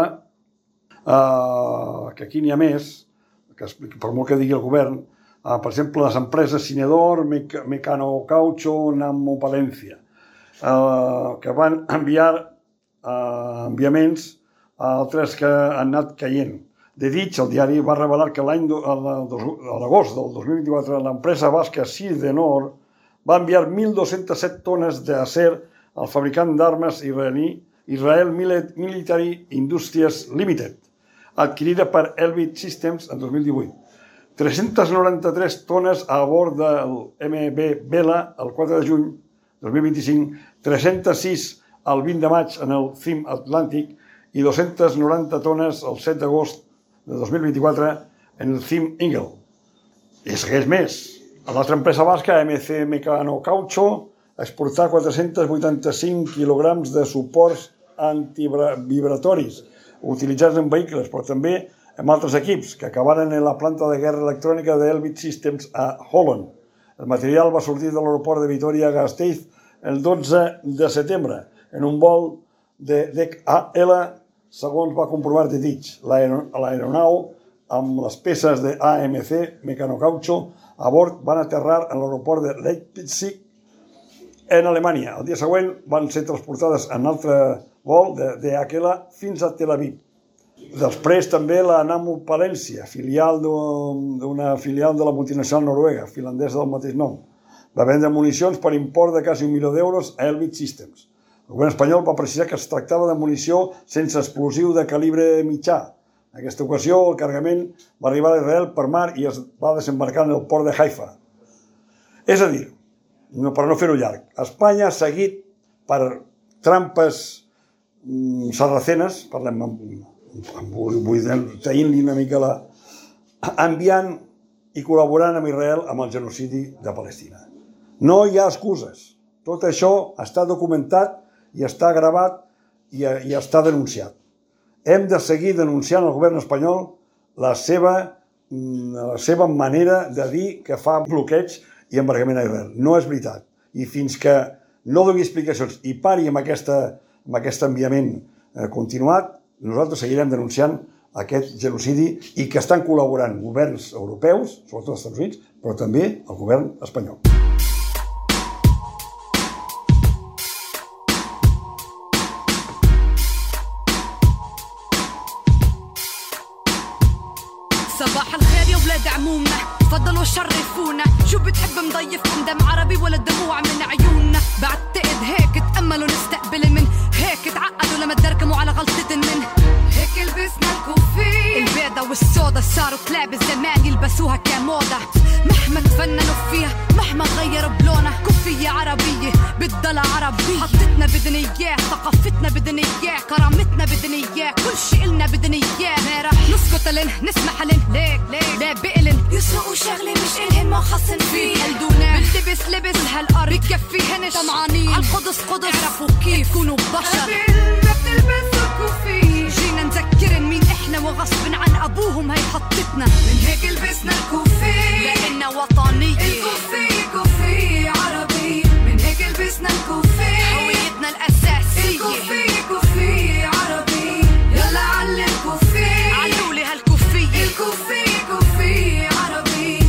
Speaker 1: que aquí n'hi ha més, que per molt que digui el govern, per exemple, les empreses Cinedor, Mecano Caucho, Nammo Palencia, que van enviar enviaments a altres que han anat caient. De Ditch, el diari, va revelar que a l'agost del 2024 l'empresa basca Sidenor va enviar 1.207 tones d'acer al fabricant d'armes Israel Military Industries Limited, adquirida per Elbit Systems en 2018. 393 tones a bord del MB Vela el 4 de juny 2025, 306 el 20 de maig en el CIM Atlàntic i 290 tones el 7 d'agost de 2024 en el CIM Eagle. I segueix més. L'altra empresa basca, MC Mecano Caucho, exportar 485 quilograms de suports antivibratoris utilitzats en vehicles, però també en altres equips, que acabaren en la planta de guerra electrònica d'Elbit Systems a Holland. El material va sortir de l'aeroport de Vitoria-Gasteiz el 12 de setembre, en un vol de DEC-AL, segons va comprovar de Ditch. L'aeronau, amb les peces de AMC Mecanocaucho a bord, van aterrar en l'aeroport de Leipzig, en Alemanya. El dia següent van ser transportades en altre vol de DHL fins a Tel Aviv. Després també la Nammo Palencia, d'una filial de la multinacional noruega, finlandesa del mateix nom. Va vendre municions per import de quasi €1.000.000 a Elbit Systems. El govern espanyol va precisar que es tractava de munició sense explosiu de calibre mitjà. En aquesta ocasió, el cargament va arribar a Israel per mar i es va desembarcar en el port de Haifa. És a dir, per no fer-ho llarg, Espanya ha seguit per trampes sarracenes, parlem traient-li una mica enviant i col·laborant amb Israel amb el genocidi de Palestina. No hi ha excuses. Tot això està documentat i està gravat i està denunciat. Hem de seguir denunciant al govern espanyol la seva manera de dir que fa bloqueig i embargament a Israel. No és veritat. I fins que no doni explicacions i pari amb aquest enviament continuat, nosaltres seguirem denunciant aquest genocidi i que estan col·laborant governs europeus, sobretot els Estats Units, però també el govern espanyol.
Speaker 7: صباح الخير يا ولاد عمومنا، تفضلوا شرفونا. شو بتحب مضيفكم دم عربي ولا دموع من عيوننا؟ بعتقد هيك تأملوا نستقبل من هيك تعقدوا لما تدركموا على غلطة من هيك لبسنا الكوفية البيضة والسودا، صاروا كلاب الزمان يلبسوها كموضة. مهما تفننوا فيها مهما غيروا بلونها، كوفية عربية بتضل عربية. حطتنا بدنا اياه، ثقافتنا بدنا اياه، كرامتنا بدنا اياه، كل شي إلنا بدنا اياه. ما رح نسكت لن نسمح لن ليك لا بقلن يسرقوا شغلة مش إلهن ما خصن فيه. قلدونا بنلبس لبس هالأرض بكفيهنش طمعانين عالقدس قدس، اعرفوا كيف كونوا بشر قبل ما بتلبسوا كوفية. جينا نذكرن مين احنا وغصب عن ابوهم هي حطتنا، من هيك لبسنا الكوفية لأننا وطنية. الكوفية كوفية عربي، من هيك لبسنا الكوفية هويتنا الأساسية. الكوفية كوفية عربي، يلا علي الكوفية، علولي هالكوفية. الكوفية كوفية عربي،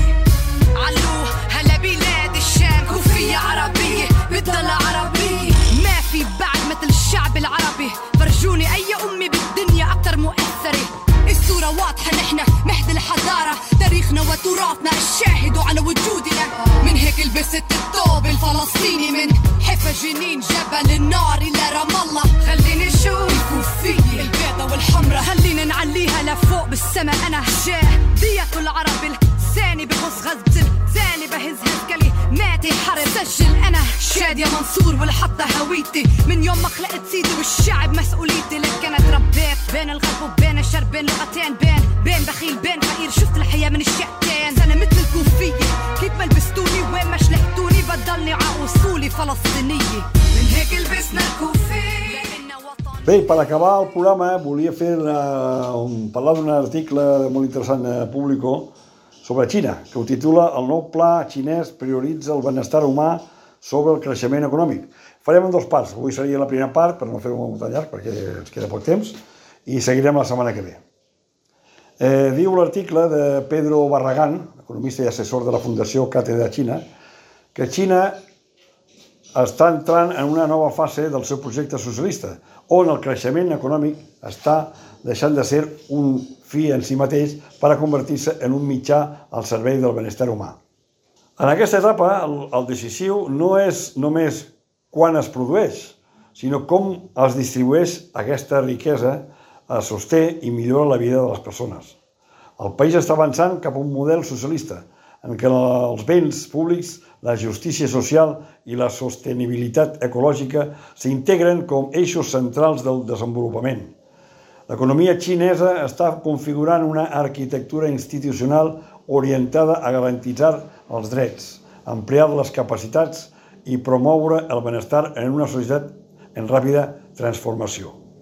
Speaker 7: علو هلا بلاد الشام. كوفية عربية بتضل عربية، ما في بعد مثل الشعب العربي. فرجوني أي أمي بالدنيا أكتر مؤثرة. الصورة واضحة، نحنا مهد الحضارة، تاريخنا وتراثنا الشاهد على وجودنا. من هيك لبست الثوب الفلسطيني، من حفا جنين جبل النار إلى رام الله. خليني نشوف الكوفية البيضة والحمرة، خلينا نعليها لفوق بالسما. أنا شاهدية العرب الثاني بغص غزة الثاني، بهز كلماتي حرب. سجل أنا شادية منصور والحطة هويتي، من يوم ما خلقت سيدي والشعب مسؤوليتي. لك أنا تربيت بين الغرب وبين الشرق، بين لغتين، بين بخيل بين فقير. شفت الحياة من الشقتين، أنا مثل الكوفية كيف ما لبستوني وين ما شلحتوني، بضلني عاوصولي فلسطينية. من هيك لبسنا الكوفية.
Speaker 1: Bé, per acabar el programa volia parlar d'un article molt interessant a Público sobre Xina, que ho titula "El nou pla xinès prioritza el benestar humà sobre el creixement econòmic". Farem en 2 parts. Avui seria la primera part, per no fer-ho molt tan llarg, perquè ens queda poc temps, i seguirem la setmana que ve. Diu l'article de Pedro Barragán, economista i assessor de la Fundació Càtedra Xina, que Xina està entrant en una nova fase del seu projecte socialista, on el creixement econòmic està deixant de ser un fi en si mateix per a convertir-se en un mitjà al servei del benestar humà. En aquesta etapa, el decisiu no és només quan es produeix, sinó com es distribueix aquesta riquesa, es sosté i millora la vida de les persones. El país està avançant cap a un model socialista, en què els béns públics, la justícia social i la sostenibilitat ecològica s'integren com eixos centrals del desenvolupament. L'economia xinesa està configurant una arquitectura institucional orientada a garantitzar els drets, ampliar les capacitats i promoure el benestar en una societat en ràpida transformació.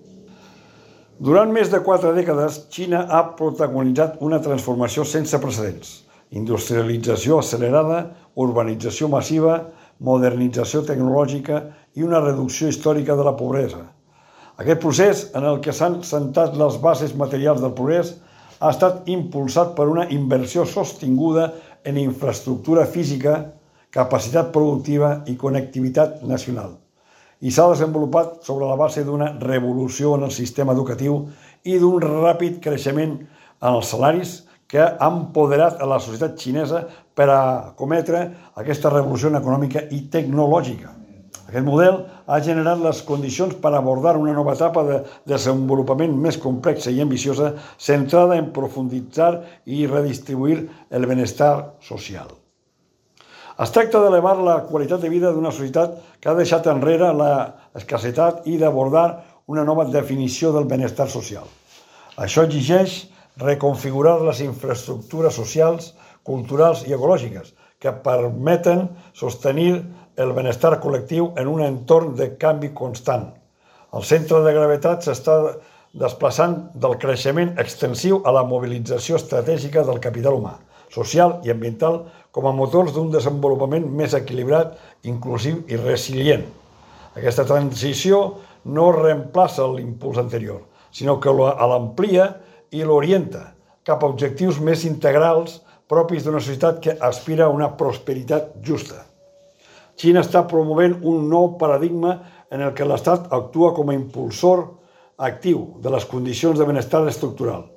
Speaker 1: Durant més de 4 dècades, Xina ha protagonitzat una transformació sense precedents. Industrialització accelerada, urbanització massiva, modernització tecnològica i una reducció històrica de la pobresa. Aquest procés, en el que s'han sentat les bases materials del progrés, ha estat impulsat per una inversió sostinguda en infraestructura física, capacitat productiva i connectivitat nacional, i s'ha desenvolupat sobre la base d'una revolució en el sistema educatiu i d'un ràpid creixement en els salaris que ha empoderat a la societat xinesa per a cometre aquesta revolució econòmica i tecnològica. Aquest model ha generat les condicions per abordar una nova etapa de desenvolupament més complexa i ambiciosa, centrada en profunditzar i redistribuir el benestar social. Es tracta d'elevar la qualitat de vida d'una societat que ha deixat enrere l'escassetat i d'abordar una nova definició del benestar social. Això exigeix reconfigurar les infraestructures socials, culturals i ecològiques que permeten sostenir el benestar col·lectiu en un entorn de canvi constant. El centre de gravetat s'està desplaçant del creixement extensiu a la mobilització estratègica del capital humà, social i ambiental com a motors d'un desenvolupament més equilibrat, inclusiu i resilient. Aquesta transició no reemplaça l'impuls anterior, sinó que l'amplia i l'orienta cap a objectius més integrals propis d'una societat que aspira a una prosperitat justa. Xina està promovent un nou paradigma en el que l'Estat actua com a impulsor actiu de les condicions de benestar estructural.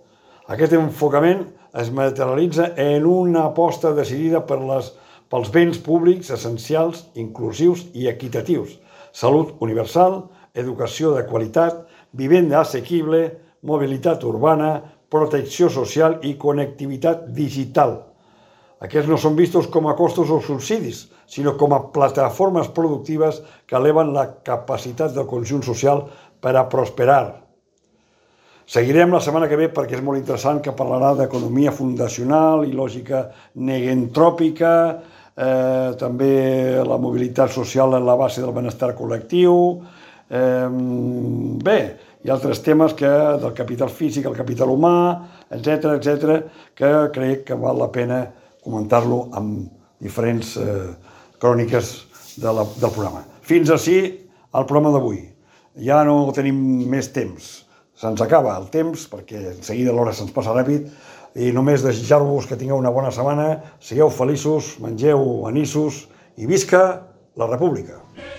Speaker 1: Aquest enfocament es materialitza en una aposta decidida pels béns públics essencials, inclusius i equitatius, salut universal, educació de qualitat, vivenda assequible, mobilitat urbana, protecció social i connectivitat digital. Aquests no són vistos com a costos o subsidis, sinó com a plataformes productives que eleven la capacitat del conjunt social per a prosperar. Seguirem la setmana que ve perquè és molt interessant, que parlarà d'economia fundacional i lògica negentròpica, també la mobilitat social en la base del benestar col·lectiu, i altres temes del capital físic, el capital humà, etc., que crec que val la pena comentar-lo amb diferents cròniques del programa. Fins ací el programa d'avui. Ja no tenim més temps. Se'ns acaba el temps, perquè en seguida l'hora se'ns passa ràpid, i només desitjar-vos que tingueu una bona setmana, sigueu feliços, mengeu anissos i visca la República!